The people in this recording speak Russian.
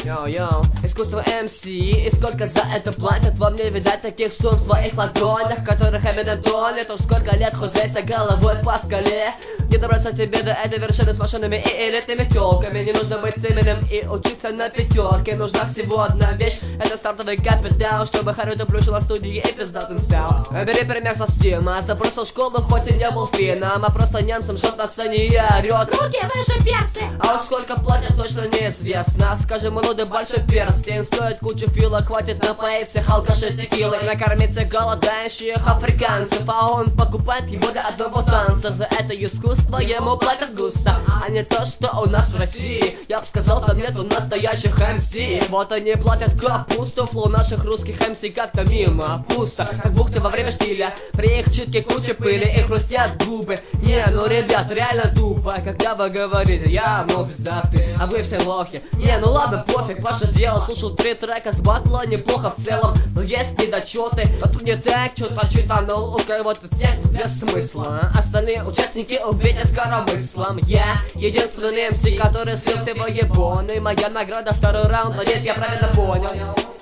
Йоу-йоу, искусство МС, и сколько за это платят? Вам не видать таких сум в своих ладонях, которых Эминем тонет. Уж сколько лет хоть вейся головой по скале. Не добраться тебе до этой вершины с машинами и элитными тёлками. Не нужно быть Эминем и учиться на пятерке. Нужна всего одна вещь, это стартовый капитал, чтобы Харуто плюшил на студии и пиздатым стал. Бери пример со Стима, забросил школу, хоть и не был финном, а просто немцем жжет на сцене и орёт: руки выше перцы! А уж сколько платят, точно неизвестно. Скажи, молодой большой перстень стоит кучу фила, хватит напоить всех алкашей текилой, накормиться голодающих африканцев, а он покупает его для одного танца. За это искусство ему платят густо, а не то, что у нас в России. Я б сказал, там нету настоящих МС. Вот они платят капусту, флоу наших русских МС как-то мимо пусто, как бухты во время штиля. При их читке куча пыли и хрустят губы. Не, ну ребят, реально тупо, когда вы говорите: я, ну пиздатый, а вы все лохи. Не, ну ладно, пофиг, ваше дело. Слушал 3 трека с батла, неплохо в целом, но есть недочеты. А тут не так, что прочитанул, у кого-то текст без смысла. Остальные участники убейте с коромыслом. Я единственный МС, который слил все воебоны. Моя награда второй раунд, надеюсь, я правильно понял.